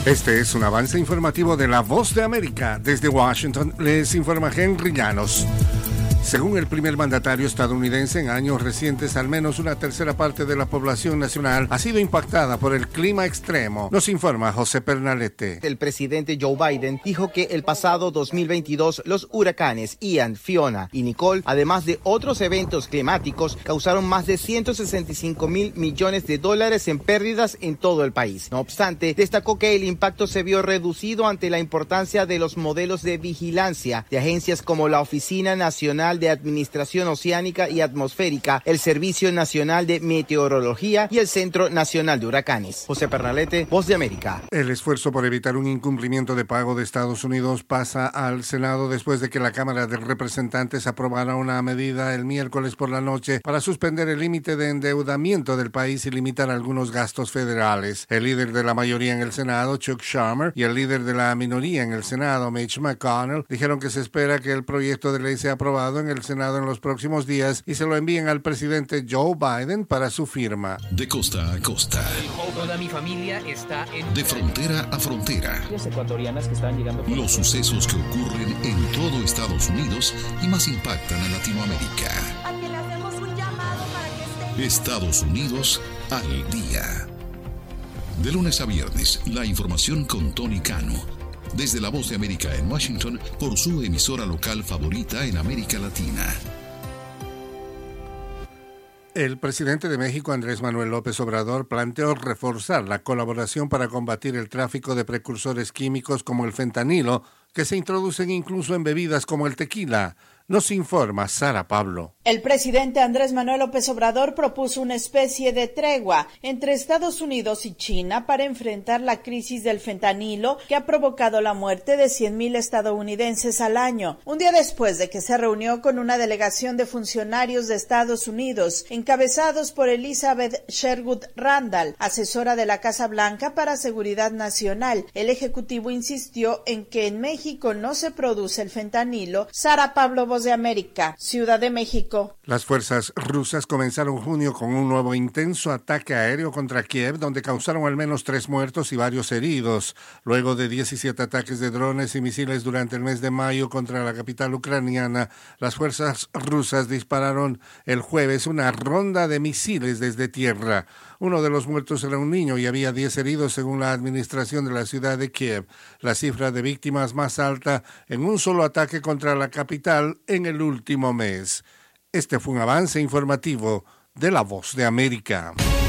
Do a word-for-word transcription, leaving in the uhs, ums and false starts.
Este es un avance informativo de La Voz de América. Desde Washington les informa Henry Llanos. Según el primer mandatario estadounidense, en años recientes, al menos una tercera parte de la población nacional ha sido impactada por el clima extremo. Nos informa José Pernalete. El presidente Joe Biden dijo que el pasado dos mil veintidós los huracanes Ian, Fiona y Nicole, además de otros eventos climáticos, causaron más de ciento sesenta y cinco mil millones de dólares en pérdidas en todo el país. No obstante, destacó que el impacto se vio reducido ante la importancia de los modelos de vigilancia de agencias como la Oficina Nacional de Administración Oceánica y Atmosférica, el Servicio Nacional de Meteorología y el Centro Nacional de Huracanes. José Pernalete, Voz de América. El esfuerzo por evitar un incumplimiento de pago de Estados Unidos pasa al Senado después de que la Cámara de Representantes aprobara una medida el miércoles por la noche para suspender el límite de endeudamiento del país y limitar algunos gastos federales. El líder de la mayoría en el Senado, Chuck Schumer, y el líder de la minoría en el Senado, Mitch McConnell, dijeron que se espera que el proyecto de ley sea aprobado en el Senado en los próximos días y se lo envíen al presidente Joe Biden para su firma. De costa a costa. Toda mi familia está en... De frontera a frontera. Ecuatorianas que están llegando... Los sucesos que ocurren en todo Estados Unidos y más impactan a Latinoamérica. A que le hacemos un llamado para que esté... Estados Unidos al día. De lunes a viernes, la información con Tony Cano. Desde La Voz de América en Washington, por su emisora local favorita en América Latina. El presidente de México, Andrés Manuel López Obrador, planteó reforzar la colaboración para combatir el tráfico de precursores químicos como el fentanilo, que se introducen incluso en bebidas como el tequila. Nos informa Sara Pablo. El presidente Andrés Manuel López Obrador propuso una especie de tregua entre Estados Unidos y China para enfrentar la crisis del fentanilo que ha provocado la muerte de cien mil estadounidenses al año. Un día después de que se reunió con una delegación de funcionarios de Estados Unidos, encabezados por Elizabeth Sherwood Randall, asesora de la Casa Blanca para Seguridad Nacional, el ejecutivo insistió en que en México no se produce el fentanilo. Sara Pablo, Voz de América, Ciudad de México. Las fuerzas rusas comenzaron junio con un nuevo intenso ataque aéreo contra Kiev, donde causaron al menos tres muertos y varios heridos. Luego de diecisiete ataques de drones y misiles durante el mes de mayo contra la capital ucraniana, las fuerzas rusas dispararon el jueves una ronda de misiles desde tierra. Uno de los muertos era un niño y había diez heridos según la administración de la ciudad de Kiev, la cifra de víctimas más alta en un solo ataque contra la capital en el último mes. Este fue un avance informativo de La Voz de América.